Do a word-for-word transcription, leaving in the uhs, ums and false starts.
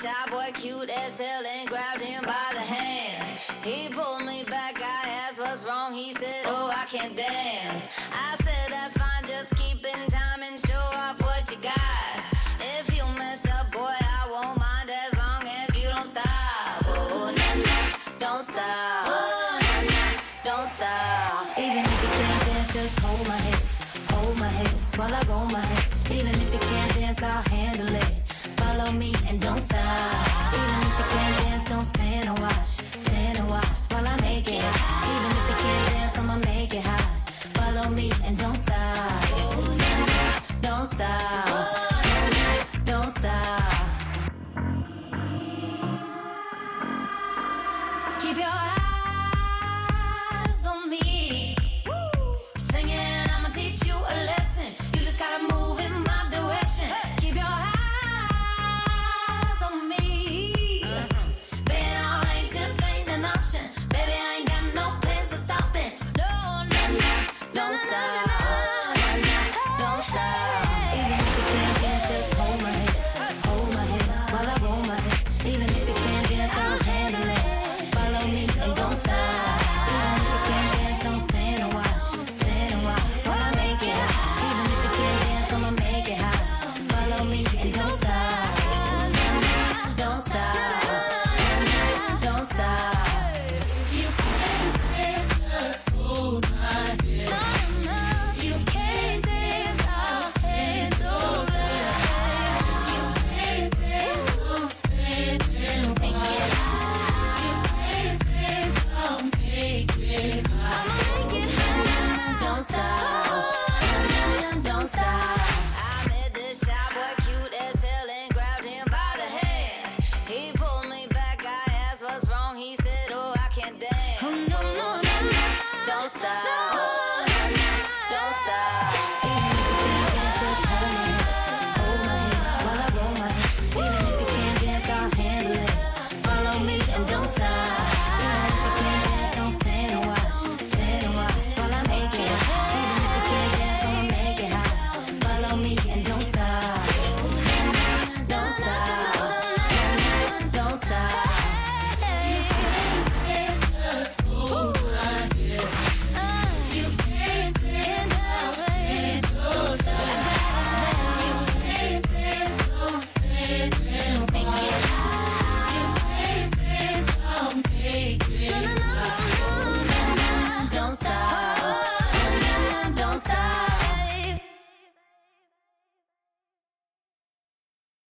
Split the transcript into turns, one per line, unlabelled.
shy boy, cute as hell, and grabbed him by the hand. He pulled me back, I asked what's wrong. He said, oh, I can't dance. I said, that's fine, just keep in time and show off what you got. If you mess up, boy, I won't mind as long as you don't stop. Oh, nah, nah, don't stop. Oh, nah, nah, don't stop. Even if you can't dance, just hold my hips. Hold my hips while I roll my hips. Even if you can't dance, I'll handle it. Follow me and don't stop. Even if you can't dance, don't stand and watch. Stand and watch while I make